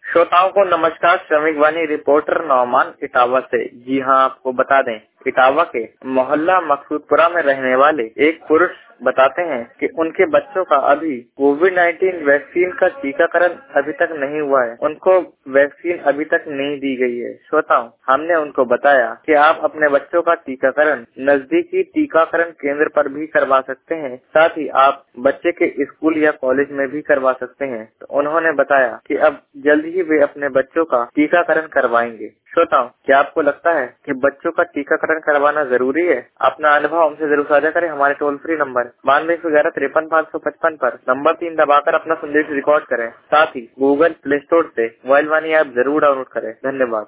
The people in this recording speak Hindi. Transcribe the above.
श्रोताओं को नमस्कार। श्रमिक वाणी रिपोर्टर नौमान इटावा से। जी हाँ, आपको बता दें, इटावा के मोहल्ला मकसूदपुरा में रहने वाले एक पुरुष बताते हैं कि उनके बच्चों का अभी कोविड-19 वैक्सीन का टीकाकरण अभी तक नहीं हुआ है। उनको वैक्सीन अभी तक नहीं दी गई है। श्रोताओं, हमने उनको बताया कि आप अपने बच्चों का टीकाकरण नजदीकी टीकाकरण केंद्र पर भी करवा सकते हैं, साथ ही आप बच्चे के स्कूल या कॉलेज में भी करवा सकते हैं। तो उन्होंने बताया कि अब जल्द ही वे अपने बच्चों का टीकाकरण करवाएंगे। श्रोताओं, क्या आपको लगता है कि बच्चों का टीकाकरण करवाना जरूरी है? अपना अनुभव हमसे जरूर साझा करें। हमारे टोल फ्री नंबर 9211533555 पर नंबर 3 दबाकर अपना संदेश रिकॉर्ड करें। साथ ही गूगल प्ले स्टोर से मोबाइल वाणी ऐप जरूर डाउनलोड करें। धन्यवाद।